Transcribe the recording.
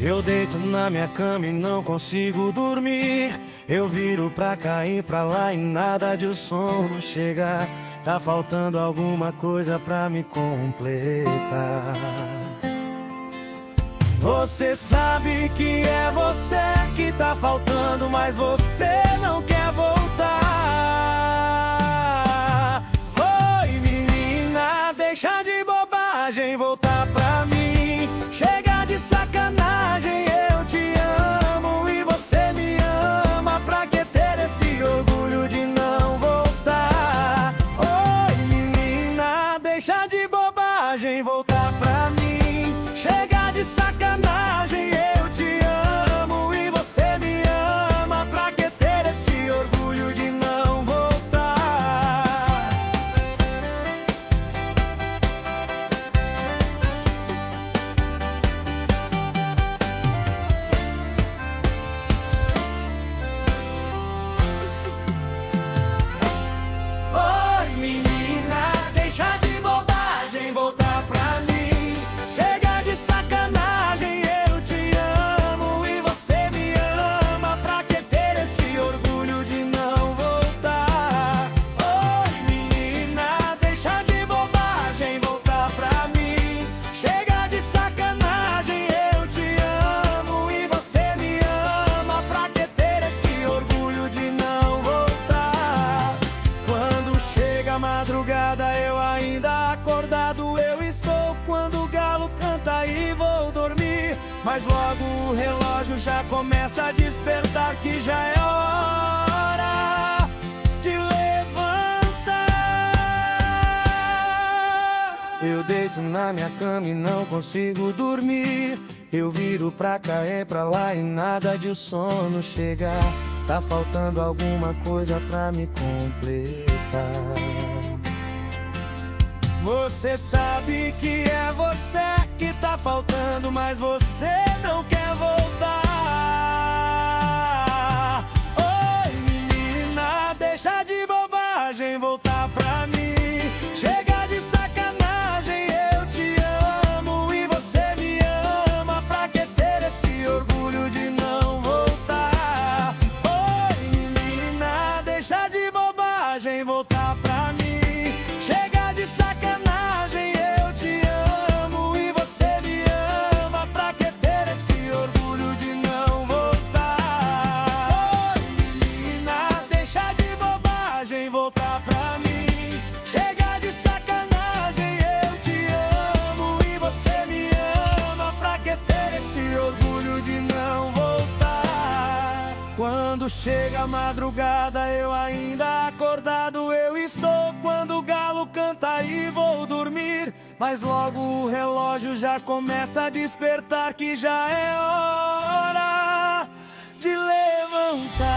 Eu deito na minha cama e não consigo dormir. Eu viro pra cá e pra lá e nada de o sono chegar. Tá faltando alguma coisa pra me completar. Você sabe que é você que tá faltando, mas você não quer voltar. Oi, menina, deixa de bobagem, voltar pra mim. Chega de sacanagem, eu te amo e você me ama. Pra que ter esse orgulho de não voltar? Oi, menina, deixa de bobagem, voltar pra mim. Chega de sacanagem, eu te amo e você me ama. Pra que ter esse orgulho de não voltar? Oi, menina, deixa de bobagem, voltar pra mim. Chega de sacanagem, eu te amo e você me ama. Pra que ter esse orgulho de não voltar? Oi, menina, deixa de bobagem, voltar pra mim. Chega de sacanagem, eu te amo e você me ama. Pra que ter esse orgulho de não voltar? Quando chega a madrugada, eu ainda acordado eu estou. Quando o galo canta e vou dormir, mas logo o relógio já começa a despertar, que já é hora de levantar. Eu deito na minha cama e não consigo dormir. Eu viro pra cá e pra lá e nada de o sono chegar. Tá faltando alguma coisa pra me completar. Você sabe que é você que tá faltando, mas você não quer voltar. Oi, menina, deixa de bobagem, voltar pra mim. Chega de sacanagem, eu te amo e você me ama. Pra que ter esse orgulho de não voltar? Oi, menina, deixa de bobagem, voltar pra mim. Chega de sacanagem, eu te amo e você me ama. Pra que ter esse orgulho de não voltar? Oi, menina, deixa de bobagem, voltar pra mim. Chega de sacanagem, eu te amo e você me ama. Pra que ter esse orgulho de não voltar? Quando chega a madrugada, eu ainda acordado eu estou. Quando o galo canta e vou dormir, mas logo o relógio já começa a despertar, que já é hora de levantar.